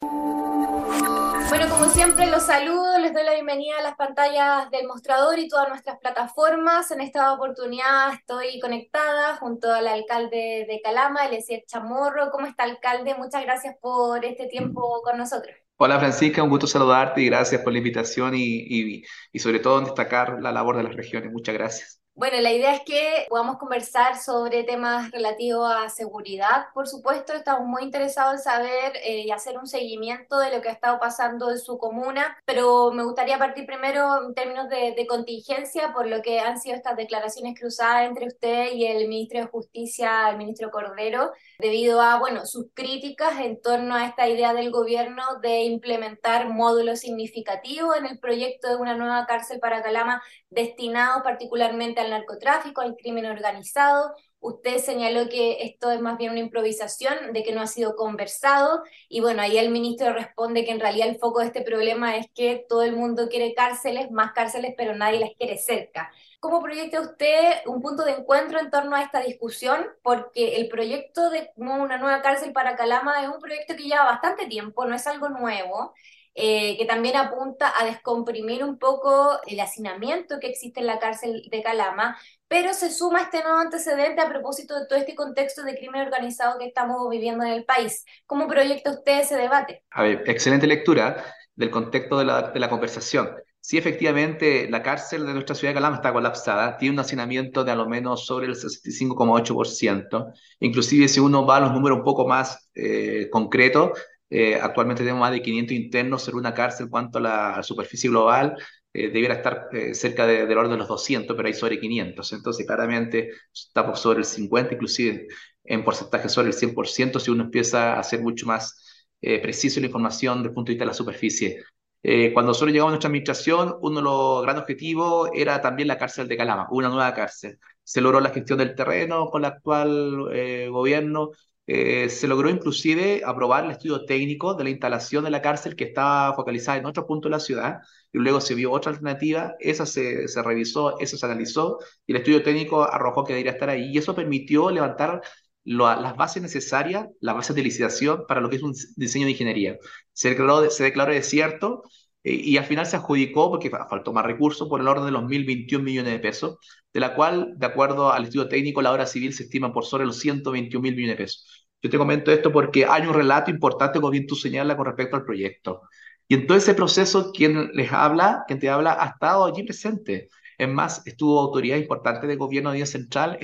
Bueno, como siempre los saludo, les doy la bienvenida a las pantallas del mostrador y todas nuestras plataformas. En esta oportunidad estoy conectada junto al alcalde de Calama, Eliezer Chamorro. ¿Cómo está, alcalde? Muchas gracias por este tiempo con nosotros. Hola Francisca, un gusto saludarte y gracias por la invitación y sobre todo en destacar la labor de las regiones. Muchas gracias. Bueno, la idea es que podamos conversar sobre temas relativos a seguridad, por supuesto. Estamos muy interesados en saber y hacer un seguimiento de lo que ha estado pasando en su comuna, pero me gustaría partir primero en términos de contingencia, por lo que han sido estas declaraciones cruzadas entre usted y el ministro de Justicia, el ministro Cordero, debido a, bueno, sus críticas en torno a esta idea del gobierno de implementar módulos significativos en el proyecto de una nueva cárcel para Calama destinados particularmente al narcotráfico, al crimen organizado. Usted señaló que esto es más bien una improvisación, de que no ha sido conversado, y bueno, ahí el ministro responde que en realidad el foco de este problema es que todo el mundo quiere cárceles, más cárceles, pero nadie las quiere cerca. ¿Cómo proyecta usted un punto de encuentro en torno a esta discusión? Porque el proyecto de una nueva cárcel para Calama es un proyecto que lleva bastante tiempo, no es algo nuevo, que también apunta a descomprimir un poco el hacinamiento que existe en la cárcel de Calama, pero se suma este nuevo antecedente a propósito de todo este contexto de crimen organizado que estamos viviendo en el país. ¿Cómo proyecta usted ese debate? A ver, excelente lectura del contexto de la conversación. Sí, efectivamente, la cárcel de nuestra ciudad de Calama está colapsada, tiene un hacinamiento de a lo menos sobre el 65,8%. Inclusive si uno va a los números un poco más concretos, actualmente tenemos más de 500 internos sobre una cárcel cuanto a la superficie global, debiera estar cerca del orden de los 200, pero hay sobre 500. Entonces, claramente estamos sobre el 50, inclusive en porcentaje sobre el 100%, si uno empieza a hacer mucho más preciso la información desde el punto de vista de la superficie. Cuando nosotros llegamos a nuestra administración, uno de los grandes objetivos era también la cárcel de Calama, una nueva cárcel. Se logró la gestión del terreno con el actual gobierno. Se logró inclusive aprobar el estudio técnico de la instalación de la cárcel que estaba focalizada en otro punto de la ciudad y luego se vio otra alternativa, esa se revisó, eso se analizó y el estudio técnico arrojó que debería estar ahí y eso permitió levantar las bases necesarias, las bases de licitación para lo que es un diseño de ingeniería. Se declaró desierto y al final se adjudicó, porque faltó más recursos, por el orden de los 1.021 millones de pesos, de la cual, de acuerdo al estudio técnico, la obra civil se estima por sobre los 121.000 millones de pesos. Yo te comento esto porque hay un relato importante, como bien tú señalas, con respecto al proyecto. Y en todo ese proceso, quien te habla, ha estado allí presente. Es más, estuvo autoridad importante del gobierno a nivel central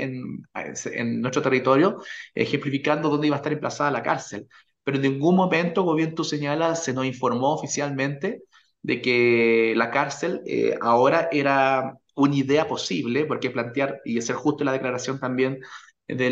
en nuestro territorio, ejemplificando dónde iba a estar emplazada la cárcel. Pero en ningún momento, como bien tú señalas, se nos informó oficialmente de que la cárcel ahora era una idea posible, porque plantear, y ser justo en la declaración también de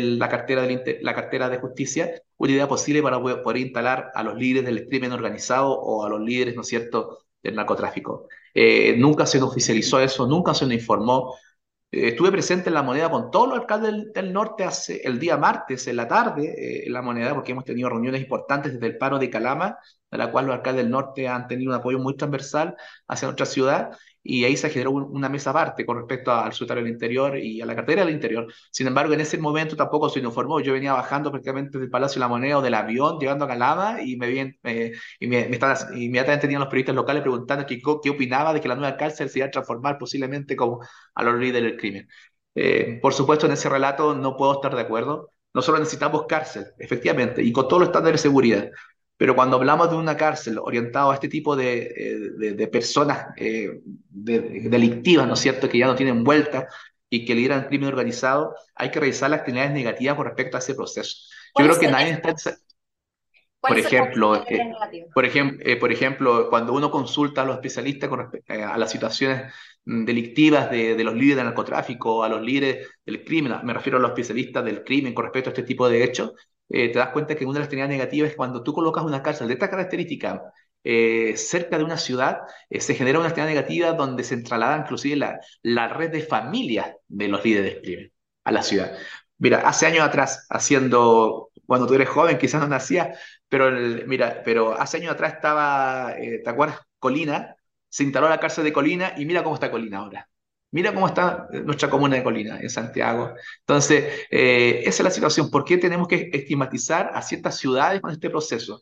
la cartera de justicia, una idea posible para poder instalar a los líderes del crimen organizado o a los líderes, ¿no es cierto?, del narcotráfico. Nunca se nos oficializó eso, nunca se nos informó. Estuve presente en La Moneda con todos los alcaldes del norte el día martes, en la tarde, en La Moneda, porque hemos tenido reuniones importantes desde el paro de Calama, de la cual los alcaldes del norte han tenido un apoyo muy transversal hacia nuestra ciudad, y ahí se generó una mesa aparte con respecto al secretario del Interior y a la cartera del Interior. Sin embargo, en ese momento tampoco se nos informó. Yo venía bajando prácticamente del Palacio de La Moneda o del avión, llegando a Calama, y me estaban, inmediatamente tenían los periodistas locales preguntando qué opinaba de que la nueva cárcel se iba a transformar posiblemente como a los líderes del crimen. Por supuesto, en ese relato no puedo estar de acuerdo. Nosotros necesitamos cárcel, efectivamente, y con todos los estándares de seguridad. Pero cuando hablamos de una cárcel orientada a este tipo de personas delictivas, ¿no es cierto?, que ya no tienen vuelta y que lideran crimen organizado, hay que revisar las actividades negativas con respecto a ese proceso. Yo ¿Cuáles creo que son nadie está, estas? por ¿Cuáles son las ejemplo, actividades negativas? por ejemplo, cuando uno consulta a los especialistas a las situaciones delictivas de los líderes del narcotráfico, a los líderes del crimen, me refiero a los especialistas del crimen con respecto a este tipo de hechos, te das cuenta que una de las actividades negativas es cuando tú colocas una cárcel de esta característica cerca de una ciudad, se genera una actividad negativa donde se traslada inclusive la red de familias de los líderes del crimen a la ciudad. Mira, hace años atrás, cuando tú eres joven, quizás no nacías, pero mira, pero hace años atrás estaba, ¿te acuerdas? Colina, se instaló la cárcel de Colina y mira cómo está Colina ahora. Mira cómo está nuestra comuna de Colina, en Santiago. Entonces, esa es la situación. ¿Por qué tenemos que estigmatizar a ciertas ciudades con este proceso?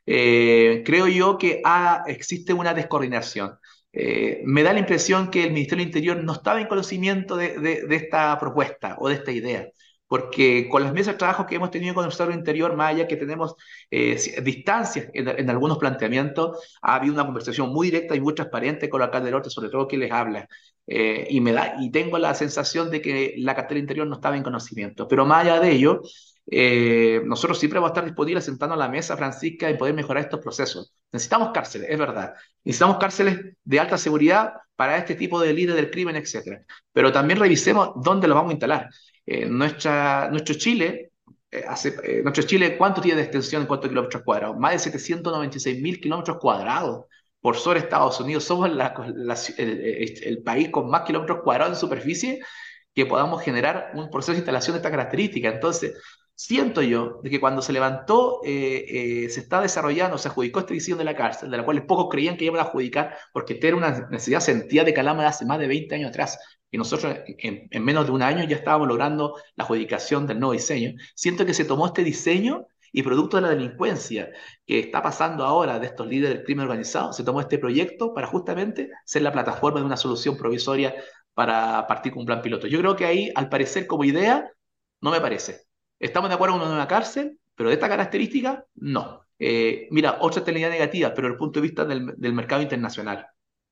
creo yo que existe una descoordinación. Me da la impresión que el Ministerio del Interior no estaba en conocimiento de esta propuesta o de esta idea, porque con las mesas de trabajo que hemos tenido con el Ministerio del Interior, más allá que tenemos distancias en algunos planteamientos, ha habido una conversación muy directa y muy transparente con el alcalde del norte, sobre todo que les habla. Y tengo la sensación de que la cartera interior no estaba en conocimiento. Pero más allá de ello, nosotros siempre vamos a estar disponibles sentando a la mesa, Francisca, y poder mejorar estos procesos. Necesitamos cárceles, es verdad. Necesitamos cárceles de alta seguridad para este tipo de líderes del crimen, etcétera. Pero también revisemos dónde los vamos a instalar. Nuestro Chile, nuestro Chile, ¿cuánto tiene de extensión en cuántos kilómetros cuadrados? Más de 796.000 kilómetros cuadrados. Por sobre Estados Unidos, somos el país con más kilómetros cuadrados en superficie que podamos generar un proceso de instalación de esta característica. Entonces, siento yo de que cuando se levantó, se está desarrollando, se adjudicó esta decisión de la cárcel, de la cual pocos creían que iban a adjudicar, porque esta era una necesidad sentida de Calama de hace más de 20 años atrás. Y nosotros en menos de un año ya estábamos logrando la adjudicación del nuevo diseño. Siento que se tomó este diseño y producto de la delincuencia que está pasando ahora de estos líderes del crimen organizado, se tomó este proyecto para justamente ser la plataforma de una solución provisoria para partir con un plan piloto. Yo creo que ahí, al parecer, como idea, no me parece. Estamos de acuerdo con una nueva cárcel, pero de esta característica, no. Mira, otra externalidad negativa, pero desde el punto de vista del mercado internacional.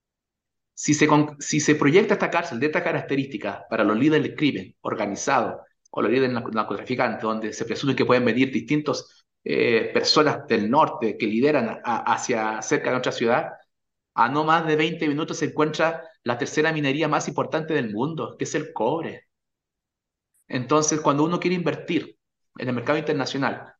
Si se proyecta esta cárcel de esta característica para los líderes del crimen organizado o los líderes narcotraficantes, donde se presume que pueden venir distintas personas del norte que lideran hacia cerca de nuestra ciudad, a no más de 20 minutos se encuentra la tercera minería más importante del mundo, que es el cobre. Entonces, cuando uno quiere invertir en el mercado internacional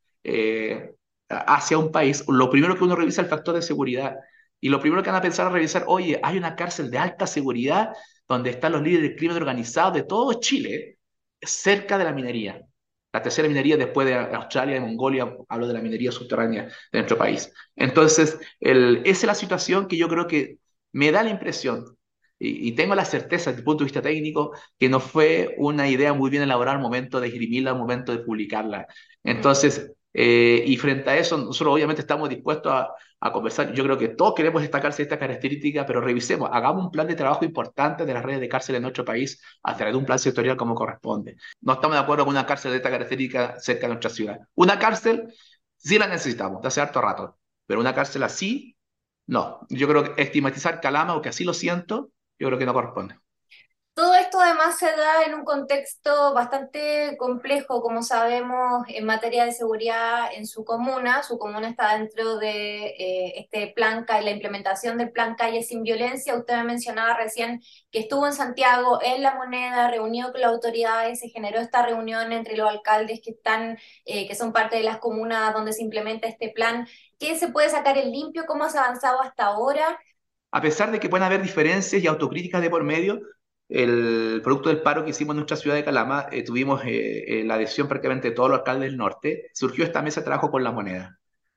hacia un país, lo primero que uno revisa es el factor de seguridad. Y lo primero que van a pensar es revisar, oye, hay una cárcel de alta seguridad donde están los líderes del crimen organizado de todo Chile, cerca de la minería. La tercera minería después de Australia y Mongolia, hablo de la minería subterránea de nuestro país. Entonces, esa es la situación que yo creo que me da la impresión y tengo la certeza desde el punto de vista técnico que no fue una idea muy bien elaborada al momento de esgrimirla, al momento de publicarla. Entonces, y frente a eso, nosotros obviamente estamos dispuestos a conversar. Yo creo que todos queremos destacarse esta característica, pero revisemos, hagamos un plan de trabajo importante de las redes de cárceles en nuestro país a través de un plan sectorial como corresponde. No estamos de acuerdo con una cárcel de esta característica cerca de nuestra ciudad. Una cárcel sí la necesitamos, de hace harto rato, pero una cárcel así, no. Yo creo que estigmatizar Calama, o que así lo siento, yo creo que no corresponde. Todo esto además se da en un contexto bastante complejo, como sabemos, en materia de seguridad en su comuna. Su comuna está dentro de este plan, la implementación del plan Calle Sin Violencia. Usted me mencionaba recién que estuvo en Santiago, en La Moneda, reunido con las autoridades, se generó esta reunión entre los alcaldes que están, que son parte de las comunas donde se implementa este plan. ¿Qué se puede sacar en limpio? ¿Cómo se ha avanzado hasta ahora? A pesar de que pueden haber diferencias y autocríticas de por medio, el producto del paro que hicimos en nuestra ciudad de Calama, tuvimos la adhesión prácticamente de todos los alcaldes del norte, surgió esta mesa de trabajo con La Moneda.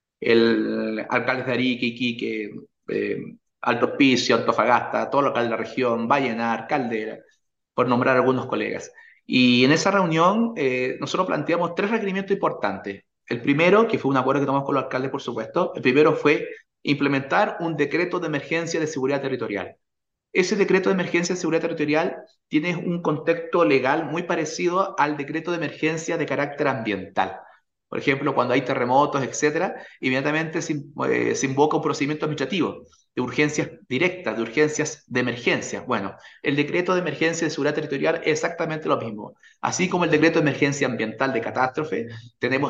El alcalde de Arica, Iquique, eh, Alto Hospicio, Antofagasta, todos los alcaldes de la región, Vallenar, Caldera, por nombrar algunos colegas. Y en esa reunión nosotros planteamos tres requerimientos importantes. El primero, que fue un acuerdo que tomamos con los alcaldes, por supuesto, el primero fue implementar un decreto de emergencia de seguridad territorial. Ese decreto de emergencia de seguridad territorial tiene un contexto legal muy parecido al decreto de emergencia de carácter ambiental. Por ejemplo, cuando hay terremotos, etcétera, inmediatamente se invoca un procedimiento administrativo de urgencias directas, de urgencias de emergencia. Bueno, el decreto de emergencia de seguridad territorial es exactamente lo mismo. Así como el decreto de emergencia ambiental de catástrofe, tenemos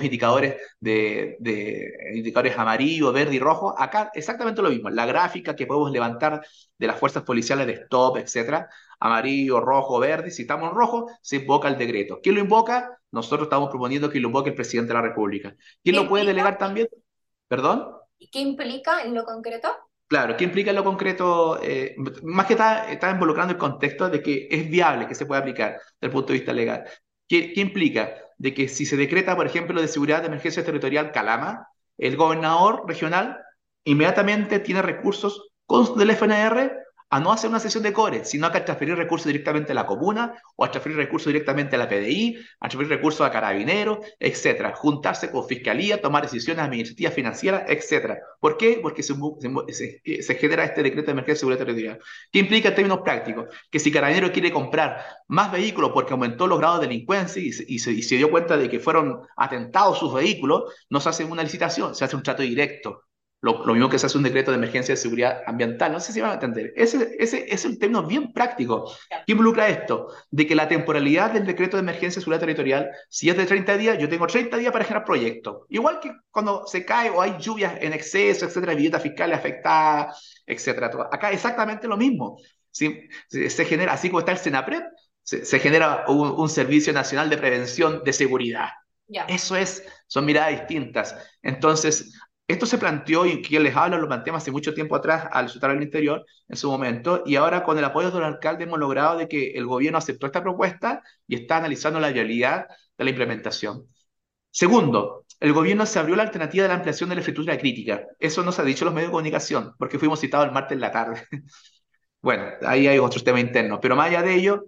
indicadores amarillo, verde y rojo. Acá exactamente lo mismo. La gráfica que podemos levantar de las fuerzas policiales de stop, etcétera, amarillo, rojo, verde. Si estamos en rojo, se invoca el decreto. ¿Quién lo invoca? Nosotros estamos proponiendo que lo invoque el presidente de la República. ¿Quién ¿Qué lo puede implica? delegar también? ¿Perdón? ¿Qué implica en lo concreto? Claro, ¿qué implica en lo concreto? Más que está involucrando el contexto de que es viable que se pueda aplicar desde el punto de vista legal. ¿Qué implica? De que si se decreta, por ejemplo, de seguridad de emergencia territorial Calama, el gobernador regional inmediatamente tiene recursos con del FNR a no hacer una sesión de core, sino a transferir recursos directamente a la comuna o a transferir recursos directamente a la PDI, a transferir recursos a Carabineros, etcétera. Juntarse con Fiscalía, tomar decisiones administrativas, financieras, etcétera. ¿Por qué? Porque se genera este decreto de emergencia de seguridad territorial. ¿Qué implica en términos prácticos? Que si Carabineros quiere comprar más vehículos porque aumentó los grados de delincuencia y se dio cuenta de que fueron atentados sus vehículos, no se hace una licitación, se hace un trato directo. Lo mismo que se hace un decreto de emergencia de seguridad ambiental. No sé si van a entender. Ese es un término bien práctico. ¿Qué involucra esto? De que la temporalidad del decreto de emergencia de seguridad territorial, si es de 30 días, yo tengo 30 días para generar proyectos. Igual que cuando se cae o hay lluvias en exceso, etcétera, viviendas fiscales afectadas, etcétera. Acá exactamente lo mismo. Se genera, así como está el Senapred, se genera un Servicio Nacional de Prevención de Seguridad. Ya. Eso son miradas distintas. Entonces, esto se planteó y quien les habla lo planteamos hace mucho tiempo atrás al Secretario del Interior en su momento y ahora con el apoyo del alcalde hemos logrado de que el gobierno aceptó esta propuesta y está analizando la viabilidad de la implementación. Segundo, el gobierno se abrió la alternativa de la ampliación de la infraestructura crítica. Eso nos ha dicho los medios de comunicación porque fuimos citados el martes en la tarde. Bueno, ahí hay otros temas internos, pero más allá de ello,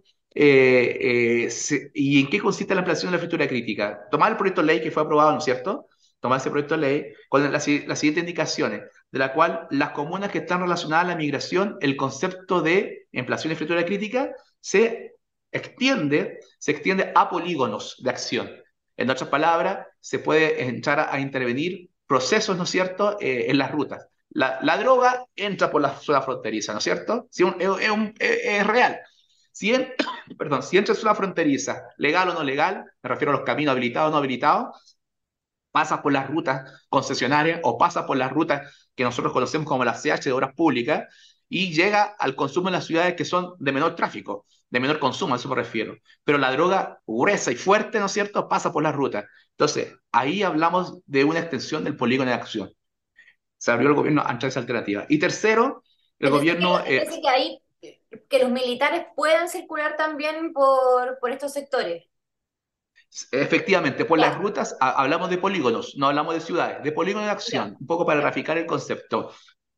¿y en qué consiste la ampliación de la infraestructura crítica? Tomar el proyecto de ley que fue aprobado, ¿no es cierto? Tomar ese proyecto de ley con las siguientes indicaciones, de la cual las comunas que están relacionadas a la migración, el concepto de ampliación de infraestructura crítica se extiende a polígonos de acción. En otras palabras, se puede entrar a intervenir procesos, ¿no es cierto?, en las rutas. La droga entra por la zona fronteriza, ¿no es cierto? Es real. Perdón, si entra en zona fronteriza, legal o no legal, me refiero a los caminos habilitados o no habilitados, pasa por las rutas concesionarias o pasa por las rutas que nosotros conocemos como las CH de obras públicas y llega al consumo en las ciudades que son de menor tráfico, de menor consumo, a eso me refiero. Pero la droga gruesa y fuerte, ¿no es cierto?, pasa por las rutas. Entonces, ahí hablamos de una extensión del polígono de acción. Se abrió el gobierno ante esa alternativa. Y tercero, el Es decir, gobierno, que ahí que los militares puedan circular también por estos sectores. efectivamente, por las Ya, rutas hablamos de polígonos, no hablamos de ciudades, de polígonos de ya, acción, un poco para ya. graficar el concepto.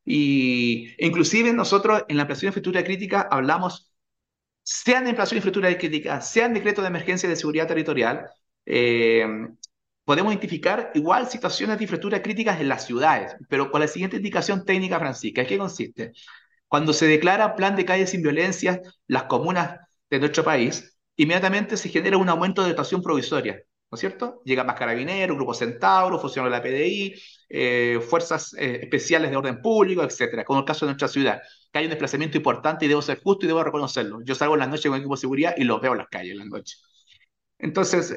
Y inclusive nosotros en la ampliación de infraestructura crítica hablamos, sean de ampliación de infraestructura crítica, sean decretos de emergencia de seguridad territorial, eh, podemos identificar igual situaciones de infraestructura críticas en las ciudades, pero con la siguiente indicación técnica, Francisca. ¿En qué consiste? Cuando se declara plan de calles sin violencia, las comunas de nuestro país, inmediatamente se genera un aumento de dotación provisoria, ¿no es cierto? Llega más carabineros, Grupo Centauro, funciona la PDI, fuerzas especiales de orden público, etcétera, como el caso de nuestra ciudad, que hay un desplazamiento importante y debo ser justo y debo reconocerlo. Yo salgo en las noches con equipo de seguridad y los veo en las calles en las noches. Entonces,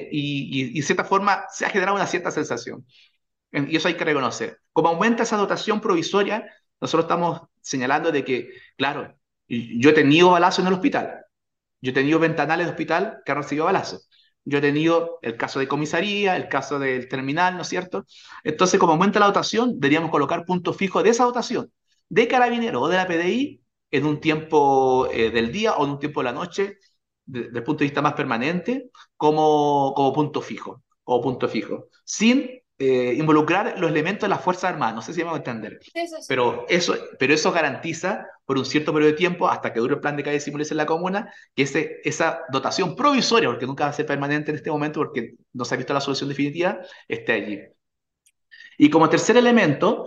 de cierta forma se ha generado una cierta sensación. Y eso hay que reconocer. Como aumenta esa dotación provisoria, nosotros estamos señalando de que, claro, yo he tenido balazos en el hospital, yo he tenido ventanales de hospital que han recibido balazos, yo he tenido el caso de comisaría, el caso del terminal, ¿no es cierto? Entonces, como aumenta la dotación, deberíamos colocar puntos fijos de esa dotación, de carabinero o de la PDI, en un tiempo del día o en un tiempo de la noche, desde el punto de vista más permanente, como punto fijo, o punto fijo, sin involucrar los elementos de las Fuerzas Armadas. No sé si me va a entender. Sí, sí, sí. Pero eso garantiza por un cierto periodo de tiempo, hasta que dure el plan de calle Simules en la comuna, que esa dotación provisoria, porque nunca va a ser permanente en este momento, porque no se ha visto la solución definitiva, esté allí. Y como tercer elemento,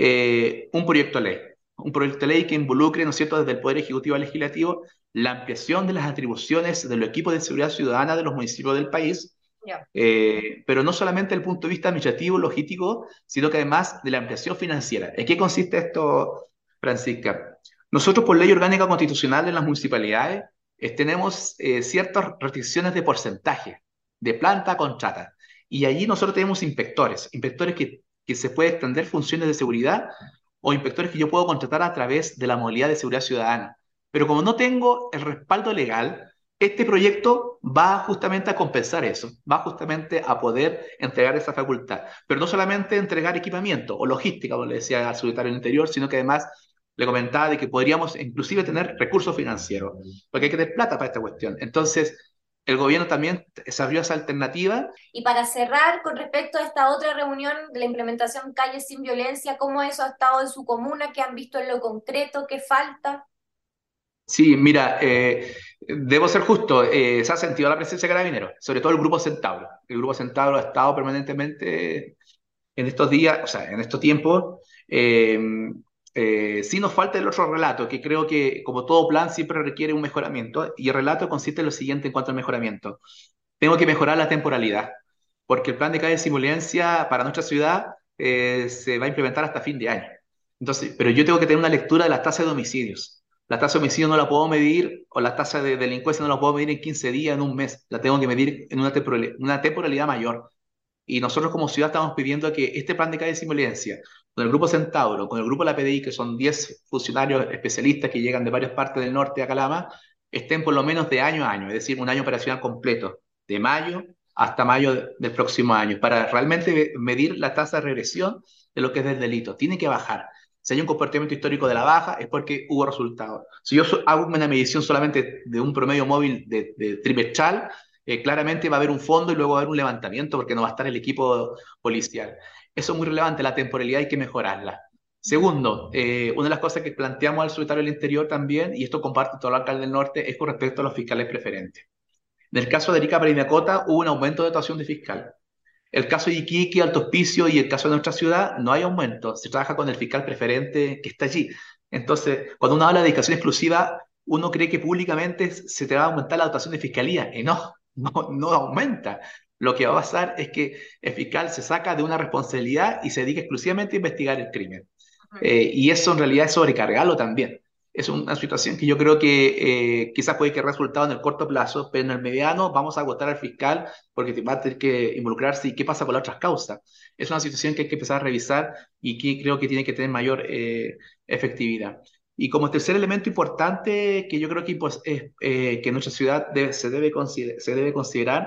un proyecto de ley. Un proyecto de ley que involucre, ¿no es cierto?, desde el Poder Ejecutivo al Legislativo, la ampliación de las atribuciones de los equipos de seguridad ciudadana de los municipios del país, Ya. pero no solamente desde el punto de vista administrativo, logístico, sino que además de la ampliación financiera. ¿En qué consiste esto, Francisca? Nosotros, por ley orgánica constitucional en las municipalidades, tenemos ciertas restricciones de porcentaje, de planta a contrata. Y allí nosotros tenemos inspectores que se puede extender funciones de seguridad o inspectores que yo puedo contratar a través de la modalidad de seguridad ciudadana. Pero como no tengo el respaldo legal, este proyecto va justamente a compensar eso, va justamente a poder entregar esa facultad. Pero no solamente entregar equipamiento o logística, como le decía al secretario del Interior, sino que además le comentaba de que podríamos inclusive tener recursos financieros, porque hay que tener plata para esta cuestión. Entonces, el gobierno también se abrió esa alternativa. Y para cerrar, con respecto a esta otra reunión de la implementación Calles sin Violencia, ¿cómo eso ha estado en su comuna? ¿Qué han visto en lo concreto? ¿Qué falta? Sí, mira, debo ser justo, se ha sentido la presencia de carabineros, sobre todo el Grupo Centauro. El Grupo Centauro ha estado permanentemente en estos días, o sea, en estos tiempos. eh, sí nos falta el otro relato, que creo que como todo plan siempre requiere un mejoramiento, y el relato consiste en lo siguiente en cuanto al mejoramiento. Tengo que mejorar la temporalidad, porque el plan de calle de simulencia para nuestra ciudad se va a implementar hasta fin de año. Entonces, pero yo tengo que tener una lectura de las tasas de homicidios. La tasa de homicidio no la puedo medir, o la tasa de delincuencia no la puedo medir en 15 días, en un mes. La tengo que medir en una temporalidad mayor. Y nosotros como ciudad estamos pidiendo que este plan de calle de simulencia, con el Grupo Centauro, con el Grupo La PDI, que son 10 funcionarios especialistas que llegan de varias partes del norte a Calama, estén por lo menos de año a año, es decir, un año operacional completo, de mayo hasta mayo del próximo año, para realmente medir la tasa de regresión de lo que es del delito. Tiene que bajar. Si hay un comportamiento histórico de la baja, es porque hubo resultados. Si yo hago una medición solamente de un promedio móvil de trimestral, claramente va a haber un fondo y luego va a haber un levantamiento porque no va a estar el equipo policial. Eso es muy relevante, la temporalidad hay que mejorarla. Segundo, una de las cosas que planteamos al secretario del Interior también, y esto comparte todo el alcalde del norte, es con respecto a los fiscales preferentes. En el caso de Arica Parinacota hubo un aumento de dotación de fiscal. El caso de Iquique, Alto Hospicio y el caso de nuestra ciudad no hay aumento, se trabaja con el fiscal preferente que está allí. Entonces, cuando uno habla de dedicación exclusiva, uno cree que públicamente se te va a aumentar la dotación de fiscalía, y no, no aumenta. Lo que va a pasar es que el fiscal se saca de una responsabilidad y se dedica exclusivamente a investigar el crimen. Y eso en realidad es sobrecargarlo también. Es una situación que yo creo que quizás puede que resultado en el corto plazo, pero en el mediano vamos a agotar al fiscal porque va a tener que involucrarse y qué pasa con las otras causas. Es una situación que hay que empezar a revisar y que creo que tiene que tener mayor efectividad. Y como tercer elemento importante que yo creo que, pues, que nuestra ciudad se debe considerar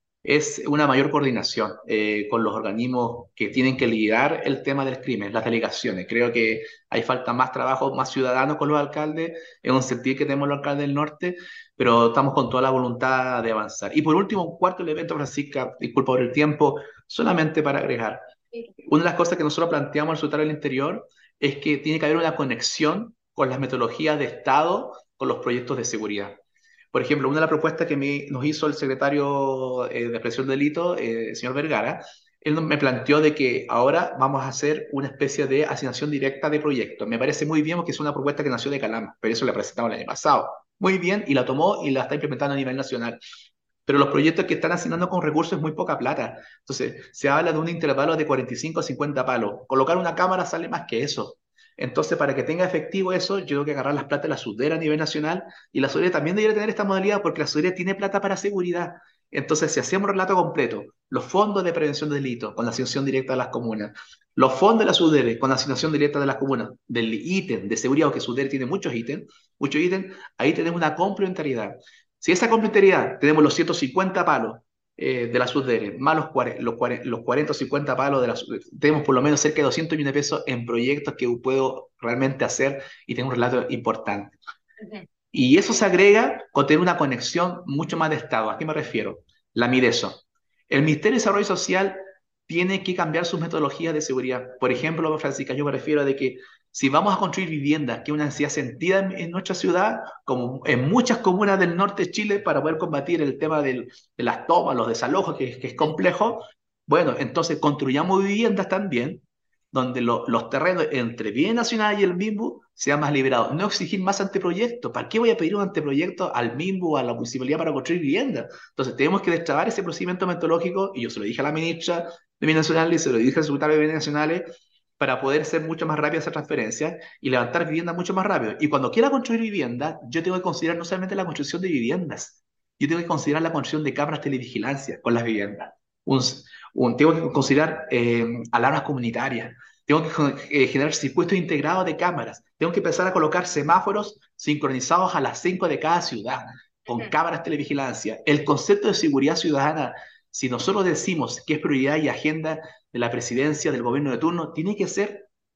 es una mayor coordinación con los organismos que tienen que liderar el tema del crimen, las delegaciones. Creo que hay falta más trabajo, más ciudadanos con los alcaldes, en un sentido que tenemos los alcaldes del norte, pero estamos con toda la voluntad de avanzar. Y por último, un cuarto elemento, Francisca, disculpa por el tiempo, solamente para agregar. Una de las cosas que nosotros planteamos al Secretario del Interior es que tiene que haber una conexión con las metodologías de Estado, con los proyectos de seguridad. Por ejemplo, una de las propuestas que nos hizo el secretario de Prevención de Delito, el señor Vergara, él me planteó de que ahora vamos a hacer una especie de asignación directa de proyectos. Me parece muy bien porque es una propuesta que nació de Calama, pero eso la presentamos el año pasado. Muy bien, y la tomó y la está implementando a nivel nacional. Pero los proyectos que están asignando con recursos es muy poca plata. Entonces, se habla de un intervalo de 45 a 50 palos. Colocar una cámara sale más que eso. Entonces, para que tenga efectivo eso, yo tengo que agarrar las plata de la SUDER a nivel nacional, y la SUDER también debería tener esta modalidad porque la SUDER tiene plata para seguridad. Entonces, si hacemos un relato completo, los fondos de prevención de delitos con la asignación directa de las comunas, los fondos de la SUDER con la asignación directa de las comunas, del ítem de seguridad, porque SUDER tiene muchos ítems, ahí tenemos una complementariedad. Si esa complementariedad tenemos los 150 palos de la SUDER, más los 40 o 50 palos de la SUDER, tenemos por lo menos cerca de 200 millones de pesos en proyectos que puedo realmente hacer y tengo un relato importante. Ujú. Y eso se agrega con tener una conexión mucho más de Estado. ¿A qué me refiero? La MIDESO. El Ministerio de Desarrollo Social tiene que cambiar sus metodologías de seguridad. Por ejemplo, Francisca, yo me refiero de que si vamos a construir viviendas, que es una necesidad sentida en nuestra ciudad, como en muchas comunas del norte de Chile, para poder combatir el tema de las tomas, los desalojos, que es complejo, bueno, entonces construyamos viviendas también donde los terrenos entre Bien Nacional y el MIMBU sean más liberados. No exigir más anteproyectos. ¿Para qué voy a pedir un anteproyecto al MIMBU, a la municipalidad para construir viviendas? Entonces tenemos que destrabar ese procedimiento metodológico, y yo se lo dije a la ministra de Bienes Nacionales y se lo dije al secretario de Bienes Nacionales, para poder ser mucho más rápida esa transferencia y levantar viviendas mucho más rápido. Y cuando quiera construir viviendas, yo tengo que considerar no solamente la construcción de viviendas, yo tengo que considerar la construcción de cámaras de televigilancia con las viviendas. Un, tengo que considerar alarmas comunitarias. Tengo que generar circuitos integrados de cámaras. Tengo que empezar a colocar semáforos sincronizados a las 5 de cada ciudad, con cámaras de televigilancia. El concepto de seguridad ciudadana, si nosotros decimos que es prioridad y agenda de la presidencia, del gobierno de turno, tiene que ser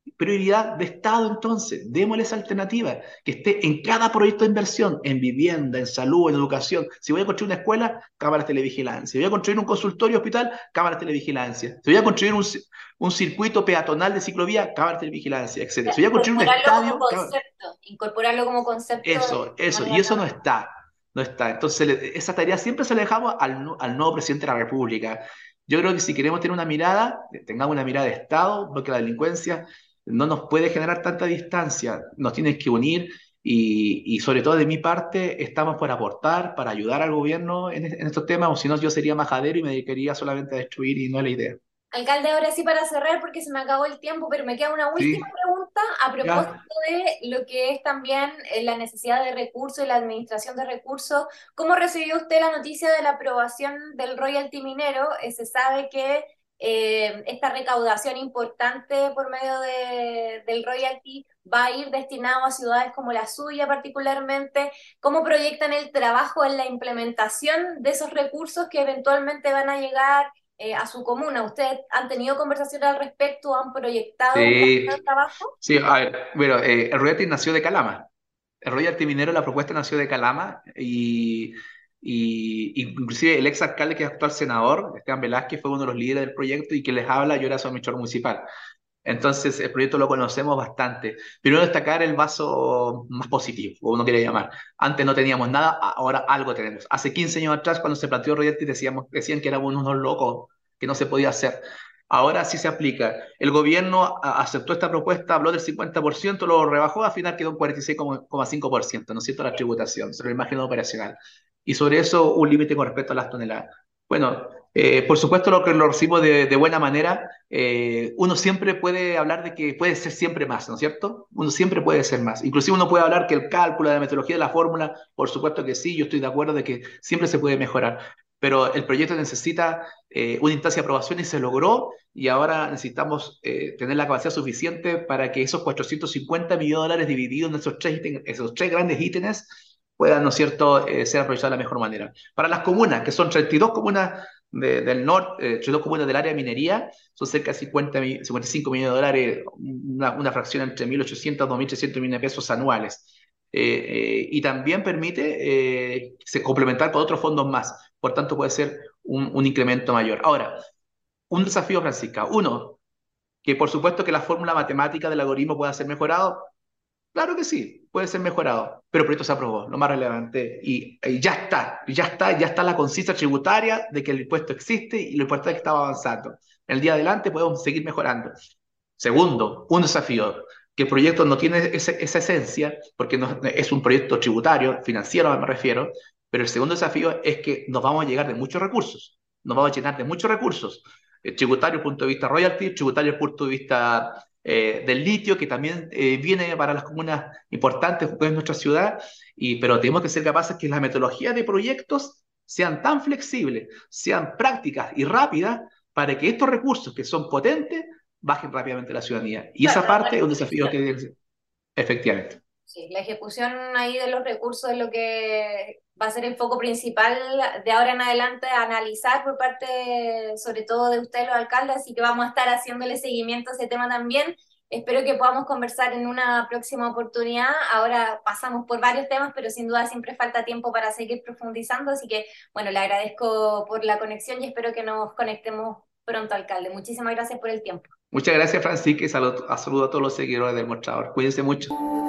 prioridad de Estado entonces, démosle esa alternativa, que esté en cada proyecto de inversión, en vivienda, en salud, en educación. Si voy a construir una escuela, cámaras de televigilancia. Si voy a construir un consultorio hospital, cámaras de televigilancia. Si voy a construir un circuito peatonal de ciclovía, cámaras de televigilancia, etcétera. Si voy a construir un estadio, Incorporarlo como concepto de eso, y manera eso no trabajadora. está, no está. Entonces, esa tarea siempre se la dejamos al nuevo presidente de la República. Yo creo que si queremos tener una mirada, tengamos una mirada de Estado, porque la delincuencia no nos puede generar tanta distancia, nos tiene que unir y sobre todo de mi parte estamos por aportar, para ayudar al gobierno en estos temas, o si no yo sería majadero y me dedicaría solamente a destruir y no a la idea. Alcalde, ahora sí para cerrar, porque se me acabó el tiempo, pero me queda una última ¿Sí? pregunta a propósito ¿Ya? de lo que es también la necesidad de recursos y la administración de recursos. ¿Cómo recibió usted la noticia de la aprobación del royalty minero? Se sabe que esta recaudación importante por medio del royalty va a ir destinado a ciudades como la suya particularmente. ¿Cómo proyectan el trabajo en la implementación de esos recursos que eventualmente van a llegar a su comuna? ¿Ustedes han tenido conversaciones al respecto? ¿Han proyectado un Sí, camino de trabajo? sí, a ver, bueno, el royalty nació de Calama. El royalty minero, la propuesta nació de Calama y inclusive el ex alcalde que es actual senador, Esteban Velázquez, fue uno de los líderes del proyecto y que les habla, yo era su administrador municipal. Entonces, el proyecto lo conocemos bastante. Primero destacar el vaso más positivo, como uno quiere llamar. Antes no teníamos nada, ahora algo tenemos. Hace 15 años atrás, cuando se planteó royalty, decían que éramos unos locos, que no se podía hacer. Ahora sí se aplica. El gobierno aceptó esta propuesta, habló del 50%, lo rebajó, al final quedó un 46,5%, ¿no es cierto?, la tributación sobre el margen operacional. Y sobre eso, un límite con respecto a las toneladas. Bueno, por supuesto lo que lo recibo de buena manera. Uno siempre puede hablar de que puede ser siempre más, ¿no es cierto? Uno siempre puede ser más. Inclusive uno puede hablar que el cálculo, la metodología de la fórmula, por supuesto que sí, yo estoy de acuerdo de que siempre se puede mejorar, pero el proyecto necesita una instancia de aprobación y se logró, y ahora necesitamos tener la capacidad suficiente para que esos 450 millones de dólares divididos en esos tres grandes ítems puedan, ¿no es cierto?, ser aprovechados de la mejor manera. Para las comunas, que son 32 comunas del norte, 32 comunas del área de minería, son cerca de 55 millones de dólares, una fracción entre 1.800 y 2.300 millones de pesos anuales. Y también permite se complementar con otros fondos más, por tanto puede ser un incremento mayor. Ahora, un desafío, Francisca. Uno, que por supuesto que la fórmula matemática del algoritmo pueda ser mejorado. Claro que sí, puede ser mejorado, pero el proyecto se aprobó, lo más relevante, y ya está la conciencia tributaria de que el impuesto existe y lo importante es que estaba avanzando. El día adelante podemos seguir mejorando. Segundo, un desafío, que el proyecto no tiene esa esencia, porque es un proyecto tributario, financiero me refiero, pero el segundo desafío es que nos vamos a llegar de muchos recursos, nos vamos a llenar de muchos recursos, tributario desde el punto de vista royalty, tributario desde el punto de vista del litio, que también viene para las comunas importantes en nuestra ciudad, pero tenemos que ser capaces que las metodologías de proyectos sean tan flexibles, sean prácticas y rápidas, para que estos recursos que son potentes bajen rápidamente la ciudadanía. Y Claro, esa una parte buena es un desafío ejecución. que efectivamente. Sí, la ejecución ahí de los recursos es lo que va a ser el foco principal de ahora en adelante a analizar por parte, sobre todo de ustedes los alcaldes, así que vamos a estar haciéndole seguimiento a ese tema también. Espero que podamos conversar en una próxima oportunidad. Ahora pasamos por varios temas, pero sin duda siempre falta tiempo para seguir profundizando, así que bueno, le agradezco por la conexión y espero que nos conectemos pronto, alcalde. Muchísimas gracias por el tiempo. Muchas gracias, Francisca, y saludo a todos los seguidores del Mostrador. Cuídense mucho.